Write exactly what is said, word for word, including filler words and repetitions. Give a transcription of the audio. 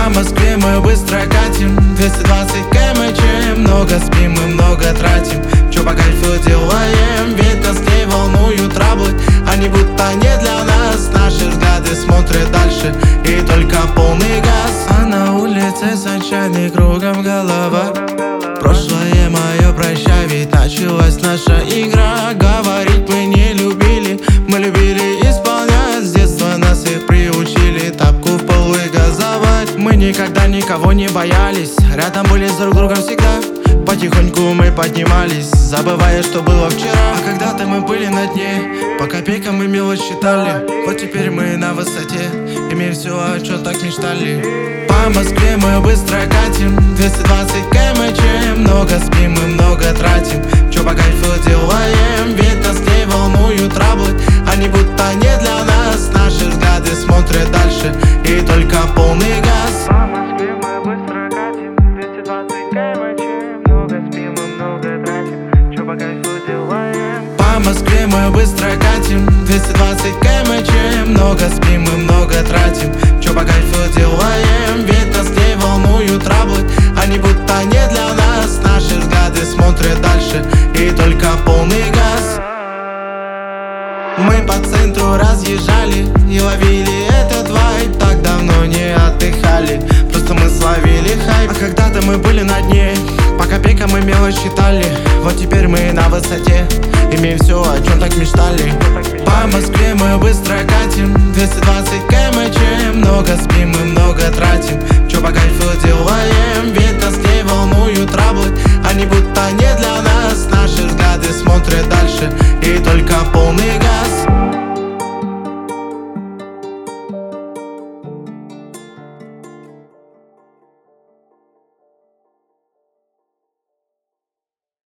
По Москве мы быстро катим, двести двадцать километров. Много спим и много тратим, чё по кайфу делаем. Ведь нас не волнуют траблы, они будто не для нас. Наши взгляды смотрят дальше и только полный газ. А на улице sunshine, кругом голова. Прошлое мое прощай, ведь началась наша игра. Говорить мы не любили, мы любили исполнять. С детства нас и приучили тапку в пол и газовать. Мы никогда никого не боялись, рядом были с друг другом всегда. Потихоньку мы поднимались, забывая, что было вчера. А когда-то мы были на дне, по копейкам мы мелочь считали. Вот теперь мы на высоте, имеем все, о чем так мечтали. По Москве мы быстро катим, двести двадцать километров. Много спим и много тратим, чё по кайфу делаем. Ведь нас не волнуют траблы, они будто не для нас. Наши взгляды смотрят дальше и только полный газ. По Москве мы быстро катим, двести двадцать километров. Много спим и много тратим, чё по кайфу делаем. По Москве мы быстро катим, двести двадцать километров. Много спим и много тратим, чё по кайфу делаем. Ведь нас не волнуют траблы, они будто не для нас. Наши взгляды смотрят дальше и только полный газ. Мы по центру разъезжали и ловили этот вайб. Так давно не отдыхали, просто мы словили хайп. А когда-то мы были на дне, по копейкам мы мелочь считали. Вот теперь мы на высоте, имеем все, о чем так мечтали. По Москве мы быстро катим, двести двадцать километров. Много спим и много тратим,